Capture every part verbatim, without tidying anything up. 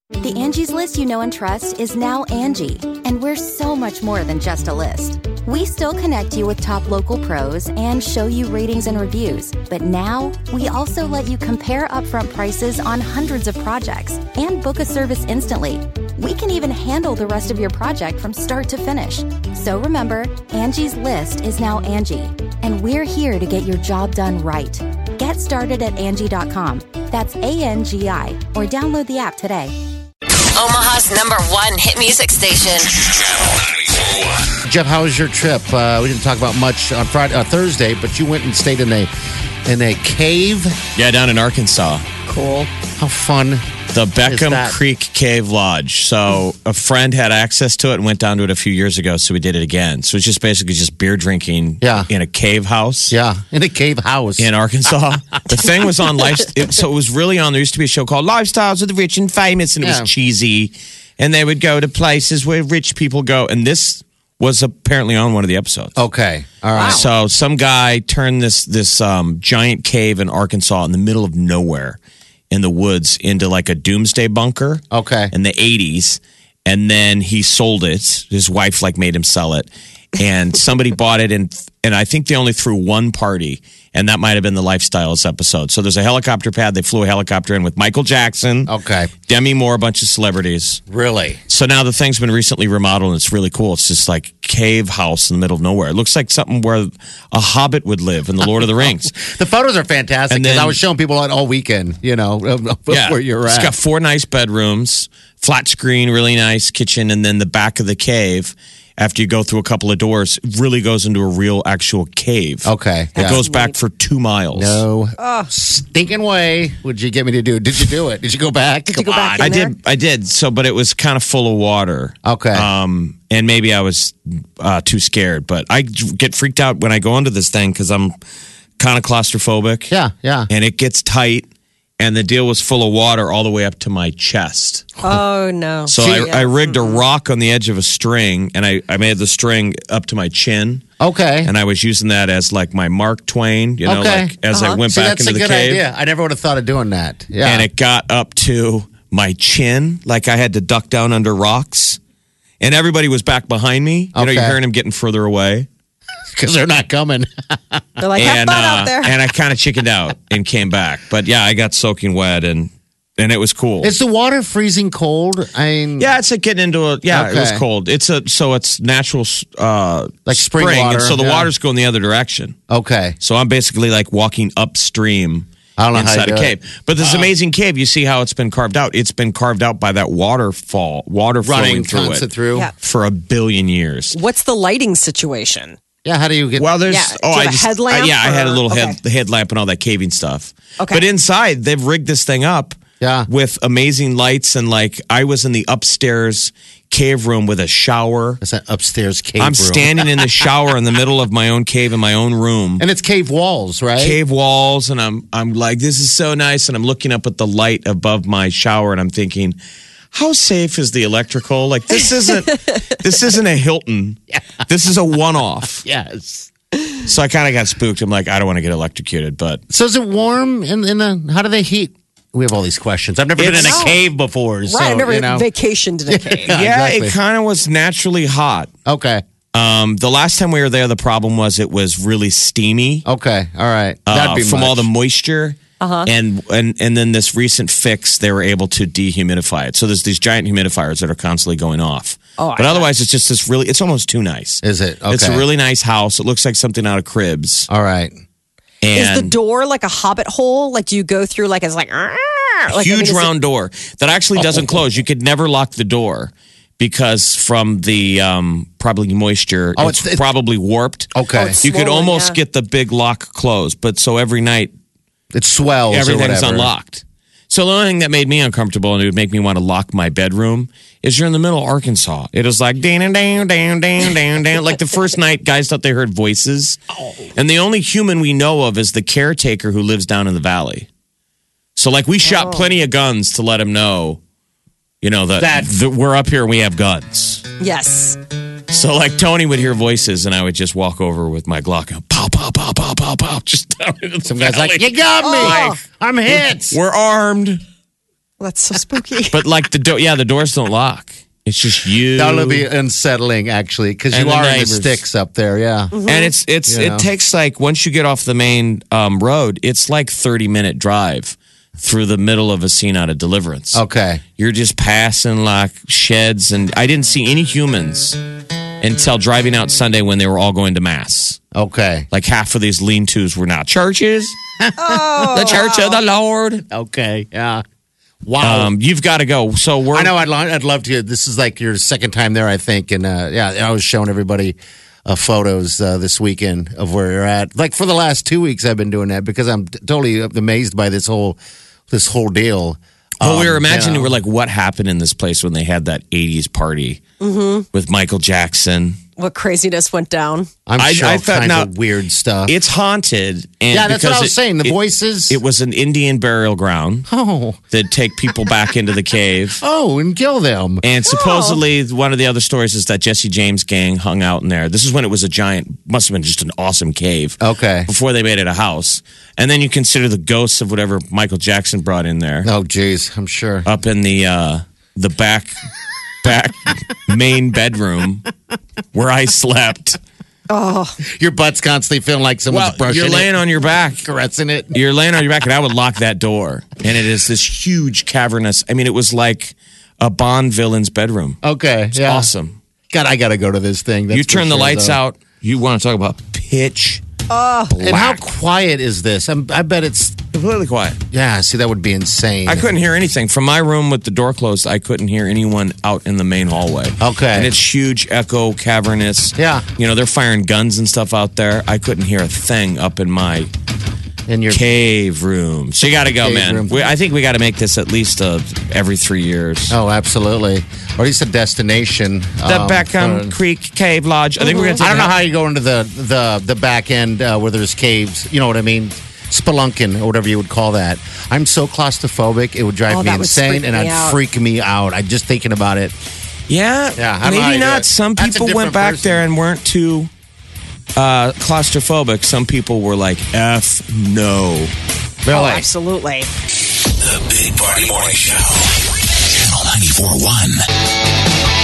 The Angie's List you know and trust is now Angie, and we're so much more than just a list. We still connect you with top local pros and show you ratings and reviews, but now we also let you compare upfront prices on hundreds of projects and book a service instantly. We can even handle the rest of your project from start to finish. So remember, Angie's List is now Angie, and we're here to get your job done right. Get started at Angie dot com. That's A N G I, or download the app today. Omaha's number one hit music station. Jeff, how was your trip? Uh, we didn't talk about much on Friday, uh, Thursday, but you went and stayed in a in a cave. Yeah, down in Arkansas. Cool. How fun. The Beckham Creek Cave Lodge. So a friend had access to it and went down to it a few years ago, so we did it again. So it's just basically just beer drinking yeah. in a cave house. Yeah, in a cave house. In Arkansas. The thing was on life. It, so it was really on. There used to be a show called Lifestyles of the Rich and Famous, and it yeah. was cheesy. And they would go to places where rich people go. And this was apparently on one of the episodes. Okay. All right. So some guy turned this this um, giant cave in Arkansas in the middle of nowhere in the woods into like a doomsday bunker. Okay. In the eighties. And then he sold it. His wife like made him sell it. And somebody bought it, and and I think they only threw one party, and that might have been the Lifestyles episode. So there's a helicopter pad. They flew a helicopter in with Michael Jackson. Okay. Demi Moore, a bunch of celebrities. Really? So now the thing's been recently remodeled, and it's really cool. It's just like cave house in the middle of nowhere. It looks like something where a hobbit would live in The Lord of the Rings. The photos are fantastic, because I was showing people all weekend, you know, yeah, where you're at. It's got four nice bedrooms, flat screen, really nice kitchen, and then the back of the cave, after you go through a couple of doors, really goes into a real actual cave. Okay. It yeah. goes back for two miles. No oh. stinking way would you get me to do. Did you do it? Did you go back? Did you go back in I there? did. I did. So, but it was kind of full of water. Okay. Um, and maybe I was uh, too scared, but I get freaked out when I go into this thing because I'm kind of claustrophobic. Yeah, yeah. And it gets tight. And the deal was full of water all the way up to my chest. Oh, no. So Gee, I, I rigged a rock on the edge of a string, and I, I made the string up to my chin. Okay. And I was using that as like my Mark Twain, you know, okay. like as uh-huh. I went See, back that's into a the good cave. idea. I never would have thought of doing that. Yeah. And it got up to my chin, like I had to duck down under rocks. And everybody was back behind me. You okay. know, you're hearing them getting further away. Because they're not coming. They're like, have and, fun uh, out there. And I kind of chickened out and came back. But yeah, I got soaking wet, and and it was cool. Is the water freezing cold? I mean, yeah, it's like getting into a yeah. Okay. It was cold. It's a so it's natural uh, like spring, spring water. And so the yeah. water's going the other direction. Okay. So I'm basically like walking upstream. I don't know inside how a you cave. do it. But this Uh, amazing cave, you see how it's been carved out. It's been carved out by that waterfall, water running flowing through constant it through Yeah. for a billion years. What's the lighting situation? Yeah, how do you get? Well, there's Yeah, oh, do you I have a just headlamp I, yeah, I had a or- little head, okay. headlamp and all that caving stuff. Okay. But inside, they've rigged this thing up. Yeah. With amazing lights, and like I was in the upstairs cave room with a shower. It's an upstairs cave I'm room. standing in the shower in the middle of my own cave in my own room. And it's cave walls, right? Cave walls, and I'm I'm like, this is so nice. And I'm looking up at the light above my shower, and I'm thinking, how safe is the electrical? Like this isn't this isn't a Hilton. Yeah. This is a one-off. Yes. So I kind of got spooked. I'm like, I don't want to get electrocuted, but So is it warm in, in the? How do they heat? We have all these questions. I've never been in a It's- cave before, so Right, I've never you know. vacationed in a cave. Yeah, yeah, exactly. it kind of was naturally hot. Okay. Um, the last time we were there, the problem was it was really steamy. Okay. All right. uh, That'd be from much. all the moisture. Uh-huh. And, and and then this recent fix, they were able to dehumidify it. So there's these giant humidifiers that are constantly going off. Oh, but I otherwise, it's just this really, it's almost too nice. Is it? Okay. It's a really nice house. It looks like something out of Cribs. All right. And Is the door like a hobbit hole? Like, do you go through like it's like, "Arr!" like I mean, huge is it- round door that actually doesn't close. You could never lock the door because from the um, probably moisture, Oh, it's, it's- it's- probably warped. Okay. Oh, it's You could swollen, almost yeah. get the big lock closed, but so every night It swells. or everything's whatever. unlocked. So the only thing that made me uncomfortable and it would make me want to lock my bedroom is you're in the middle of Arkansas. It was like ding ding ding ding ding ding ding. Like the first night, guys thought they heard voices, and the only human we know of is the caretaker who lives down in the valley. So like we shot plenty of guns to let him know, you know that, That- that we're up here and we have guns. Yes. So like Tony would hear voices, and I would just walk over with my Glock and pow pow pow pow pow pow, just down into the Some guy's valley. like, "You got me. Oh. I'm hit." We're armed. That's so spooky. But like the door, yeah, the doors don't lock. It's just you. That'll be unsettling, actually, because you And the are in the neighbors. sticks up there. Yeah. Mm-hmm. And it's it's You know. it takes like once you get off the main um, road, it's like thirty minute drive through the middle of a scene out of Deliverance. Okay. You're just passing like sheds, and I didn't see any humans until driving out Sunday when they were all going to mass. Okay. Like half of these lean-tos were now churches. Oh, the Church of the Lord. Okay. Yeah. Wow. Um, you've got to go. So we're I know. I'd, lo- I'd love to. This is like your second time there, I think. And uh, yeah, I was showing everybody uh, photos uh, this weekend of where you're at. Like for the last two weeks, I've been doing that because I'm t- totally amazed by this whole this whole deal. Well, we were Um, imagining, you know. we're like, what happened in this place when they had that eighties party with Michael Jackson? what craziness went down? I'm I- sure I all thought- kinds now- of weird stuff. It's haunted. And yeah, that's what because I was it- saying. The it- voices. It was an Indian burial ground oh, that take people back into the cave. oh, and kill them. And supposedly, one of the other stories is that Jesse James gang hung out in there. This is when it was a giant, must have been just an awesome cave. Okay. Before they made it a house. And then you consider the ghosts of whatever Michael Jackson brought in there. Oh, geez, I'm sure. Up in the uh, the back back main bedroom where I slept. Your butt's constantly feeling like someone's Well, brushing you're laying it, on your back. caressing it. You're laying on your back, and I would lock that door. And it is this huge cavernous. I mean, it was like a Bond villain's bedroom. Okay, It's yeah. awesome. God, I got to go to this thing. That's You for turn the sure, lights though. out. You want to talk about pitch And how black. quiet is this? I'm, I bet it's. Completely quiet. Yeah, see, that would be insane. I couldn't hear anything. From my room with the door closed, I couldn't hear anyone out in the main hallway. Okay. And it's huge, echo, cavernous. Yeah. You know, they're firing guns and stuff out there. I couldn't hear a thing up in my In your cave room. So you got to go, Cave man. room. We, I think we got to make this at least uh, every three years. Oh, absolutely. Or at least a destination. The um, Beckham for- Creek Cave Lodge. I think we're going to I take don't know a- how you go into the the the back end uh, where there's caves. You know what I mean? Spelunking or whatever you would call that. I'm so claustrophobic; it would drive Oh, me that would insane, freak and me it'd out. freak me out. I just thinking about it. Yeah, Yeah, I don't know how maybe you do not. it. Some That's a people different went back person. there and weren't too uh, claustrophobic. Some people were like, "F no." Oh, Really? absolutely. The Big Party Morning Show. Channel ninety-four point one.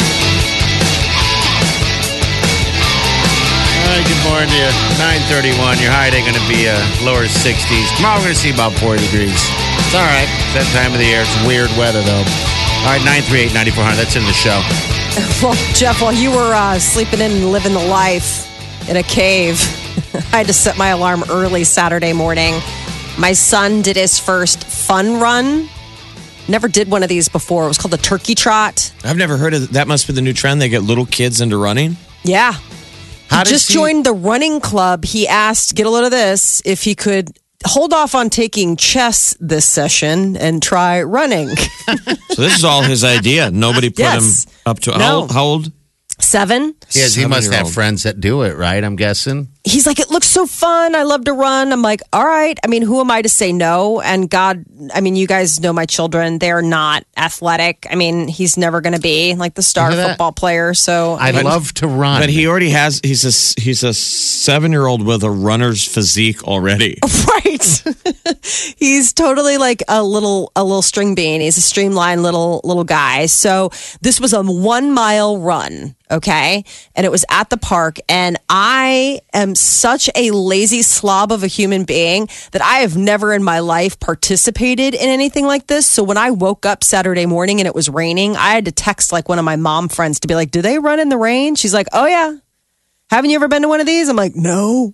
All right, good morning to you. nine thirty-one. Your high day going to be uh, lower sixties. Tomorrow we're going to see about forty degrees. It's all right. It's that time of the year. It's weird weather, though. All right, nine three eight, nine four hundred. That's in the show. Well, Jeff, while you were uh, sleeping in and living the life in a cave, I had to set my alarm early Saturday morning. My son did his first fun run. Never did one of these before. It was called the turkey trot. I've never heard of that. Must be the new trend. They get little kids into running. Yeah. How he does just he- joined the running club. He asked, get a load of this, if he could hold off on taking chess this session and try running. So this is all his idea. Nobody put Yes. him up to No. how, old, how old? Seven. Yes, he must have Seven-year-old. friends that do it, right? I'm guessing. He's like, it looks so fun. I love to run. I'm like, all right. I mean, who am I to say no? And God, I mean, you guys know my children. They're not athletic. I mean, he's never going to be like the star Look at that. football player. So I love to run. But he already has. He's a he's a seven year old with a runner's physique already. right. He's totally like a little a little string bean. He's a streamlined little little guy. So this was a one mile run. Okay. And it was at the park. And I am such a lazy slob of a human being that I have never in my life participated in anything like this. So when I woke up Saturday morning and it was raining, I had to text like one of my mom friends to be like, do they run in the rain? She's like, oh, yeah. Haven't you ever been to one of these? I'm like, no.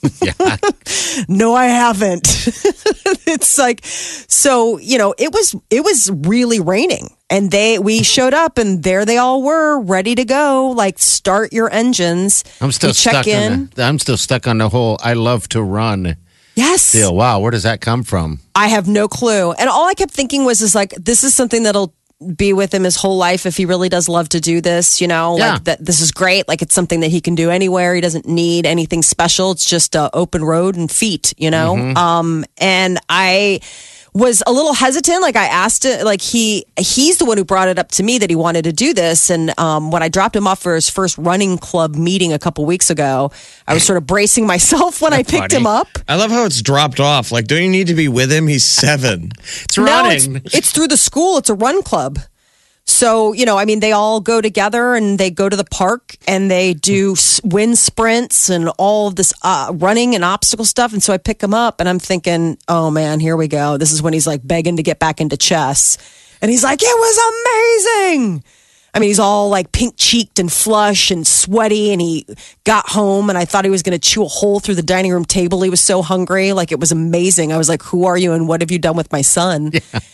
No, I haven't. It's like, so, you know, it was, it was really raining and they, we showed up and there they all were ready to go. Like start your engines. I'm still We check stuck in. on the, I'm still stuck on the whole I love to run Yes. deal. Wow, where does that come from? I have no clue. And all I kept thinking was, is like, this is something that'll be with him his whole life if he really does love to do this, you know, Yeah. like that this is great. Like it's something that he can do anywhere. He doesn't need anything special. It's just a open road and feet, you know? Mm-hmm. Um, and I, was a little hesitant. Like I asked it, like he he's the one who brought it up to me that he wanted to do this. And um, when I dropped him off for his first running club meeting a couple weeks ago, I was sort of bracing myself when I picked funny. him up. I love how it's dropped off. Like, don't you need to be with him? He's seven. It's No, running. it's, it's through the school. It's a run club. So, you know, I mean, they all go together and they go to the park and they do s- wind sprints and all of this uh, running and obstacle stuff. And so I pick him up and I'm thinking, oh man, here we go. This is when he's like begging to get back into chess. And he's like, it was amazing. I mean, he's all like pink cheeked and flush and sweaty. And he got home and I thought he was going to chew a hole through the dining room table. He was so hungry. Like, it was amazing. I was like, who are you and what have you done with my son?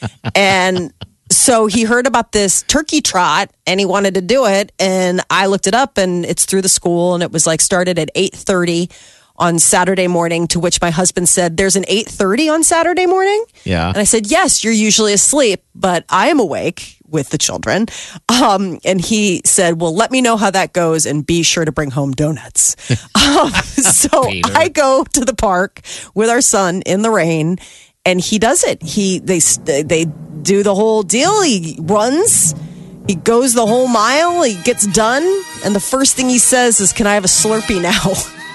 And so he heard about this turkey trot and he wanted to do it. And I looked it up and it's through the school and it was like started at eight thirty on Saturday morning, to which my husband said, there's an eight thirty on Saturday morning? Yeah. And I said, yes, you're usually asleep, but I am awake with the children. Um, and he said, well, let me know how that goes and be sure to bring home donuts. um, so Peter. I go to the park with our son in the rain and he does it. He, they, they do the whole deal. He runs, he goes the whole mile, he gets done. And the first thing he says is, can I have a Slurpee now?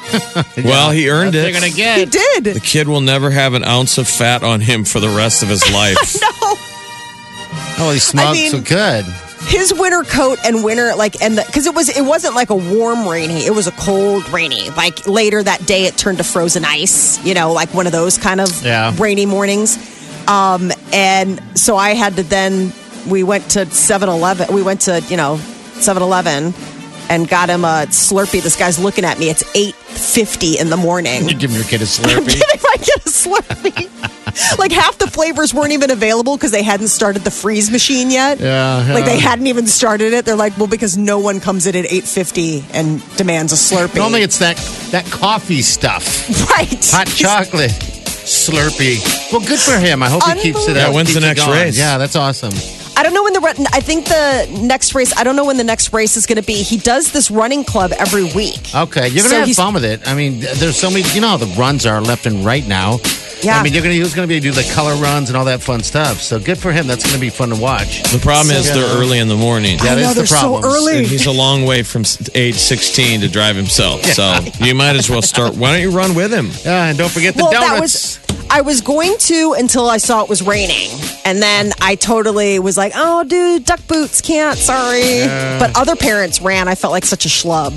Well, he earned They're it. going to He get. did. The kid will never have an ounce of fat on him for the rest of his life. No. Oh, he smoked I mean- so good. His winter coat and winter like and because it was it wasn't like a warm rainy, it was a cold rainy. Like later that day it turned to frozen ice, you know, like one of those kind of Yeah. rainy mornings. Um and so I had to then we went to seven eleven we went to, you know, seven eleven and got him a Slurpee. This guy's looking at me. It's eight fifty in the morning. You're giving your kid a I'm Slurpee. kidding if I get a Slurpee. Like half the flavors weren't even available because they hadn't started the freeze machine yet. Yeah, yeah. Like they hadn't even started it. They're like, well, because no one comes in at eight fifty and demands a Slurpee. Normally it's that, that coffee stuff. right. Hot chocolate. Slurpee. Well, good for him. I hope he keeps it Yeah, up. when's keeps the it next going. race? Yeah, that's awesome. I don't know when the run- I think the next race. I don't know when the next race is going to be. He does this running club every week. Okay, you're gonna So have he's- fun with it. I mean, there's so many. You know how the runs are left and right now. Yeah. I mean, you're gonna he's gonna be do the color runs and all that fun stuff. So good for him. That's gonna be fun to watch. The problem is So- they're early in the morning. Yeah, I know that's the they're so problem. early. And he's a long way from s- age sixteen to drive himself. So you might as well start. Why don't you run with him? Yeah, and don't forget the Well, donuts. that was. I was going to until I saw it was raining. And then I totally was like, oh, dude, duck boots, can't, sorry. But other parents ran. I felt like such a schlub.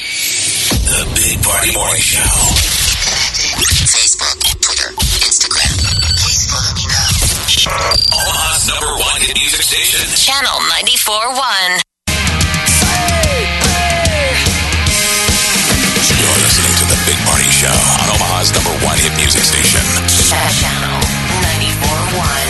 The Big Party Morning Show. Facebook, Twitter, Instagram. Please follow me now. Omaha's number one hit music station. Channel ninety-four point one. You're listening to The Big Party Show on Omaha's number one hit music station. Channel ninety-four point one.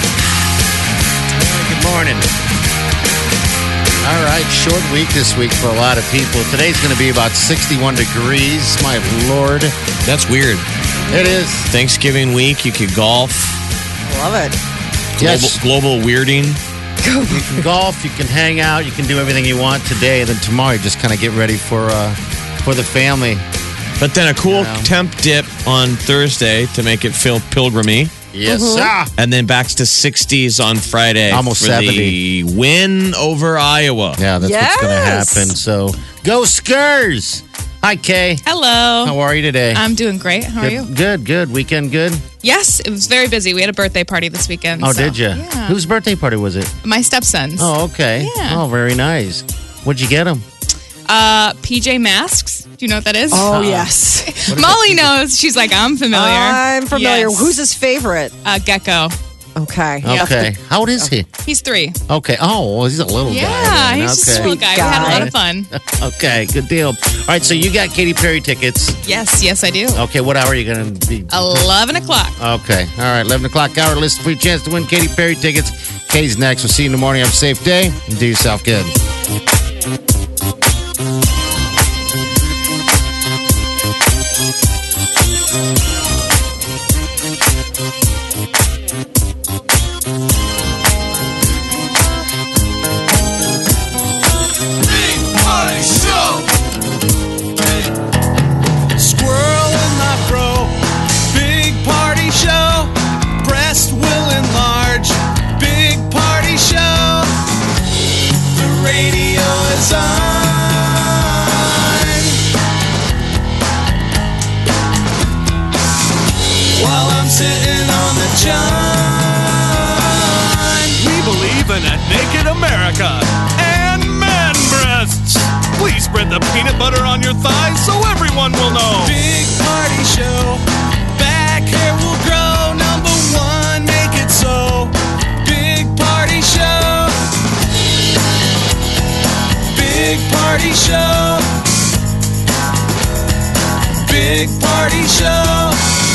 Good morning. All right, short week this week for a lot of people. Today's going to be about sixty-one degrees. My Lord, That's weird. it is. Thanksgiving week, you could golf. Love it. Global, Yes. global weirding. You can golf, you can hang out, you can do everything you want today. And then tomorrow, you just kind of get ready for uh, for the family. But then a cool Yeah. temp dip on Thursday to make it feel pilgrimy. Yes, sir. And then back to sixties on Friday. Almost for the win over Iowa. Yeah, that's what's going to Yes. happen. So go Skurs. Hi, Kay. Hello. How are you today? I'm doing great. How are good, you? Good, good. Weekend good? Yes, it was very busy. We had a birthday party this weekend. Oh, so, did you? Yeah. Whose birthday party was it? My stepson's. Oh, okay. Yeah. Oh, very nice. What'd you get him? Uh, P J Masks. Do you know what that is? Oh, yes. Molly knows. She's like, I'm familiar. I'm familiar. Yes. Who's his favorite? uh, Gecko? Okay. Okay. How old is he? He's three. Okay. Oh, well, he's a little Yeah, guy. then. he's just a okay. little guy. We had a lot of guy. fun. Okay, good deal. All right, so you got Katy Perry tickets. Yes, yes, I do. Okay, what hour are you going to be? Eleven o'clock. Okay. All right, eleven o'clock hour. Listen for your chance to win Katy Perry tickets. Kay's next. We'll see you in the morning. Have a safe day and do yourself good. Big Party Show. Squirrel in my fro. Big party show. Breast will sign while I'm sitting on the john. We believe in a naked America and man breasts. Please spread the peanut butter on your thighs so everyone will know. Big party show. Back hair will grow. Number one, make it so. Big party show. Big party show. Big party show.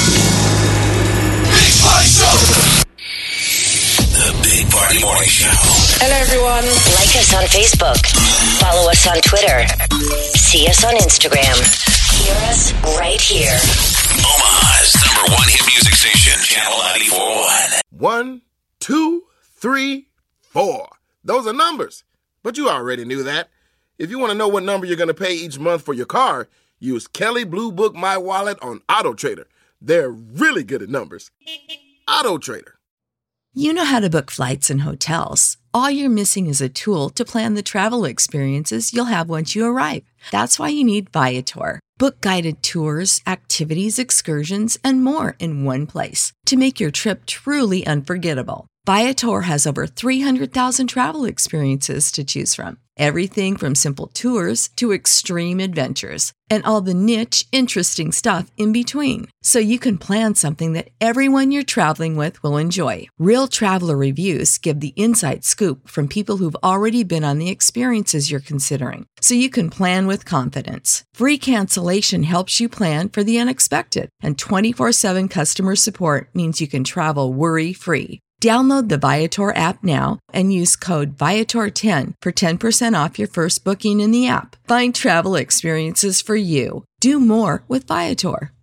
Big Party Show. The Big Party Morning Show. Hello, everyone. Like us on Facebook. Follow us on Twitter. See us on Instagram. Hear us right here. Omaha's number one hit music station, Channel ninety-four point one. One, two, three, four. Those are numbers. But you already knew that. If you want to know what number you're going to pay each month for your car, use Kelley Blue Book My Wallet on Auto Trader. They're really good at numbers. Auto Trader. You know how to book flights and hotels. All you're missing is a tool to plan the travel experiences you'll have once you arrive. That's why you need Viator. Book guided tours, activities, excursions, and more in one place to make your trip truly unforgettable. Viator has over three hundred thousand travel experiences to choose from. Everything from simple tours to extreme adventures and all the niche, interesting stuff in between. So you can plan something that everyone you're traveling with will enjoy. Real traveler reviews give the inside scoop from people who've already been on the experiences you're considering. So you can plan with confidence. Free cancellation helps you plan for the unexpected. And twenty-four seven customer support means you can travel worry-free. Download the Viator app now and use code Viator ten for ten percent off your first booking in the app. Find travel experiences for you. Do more with Viator.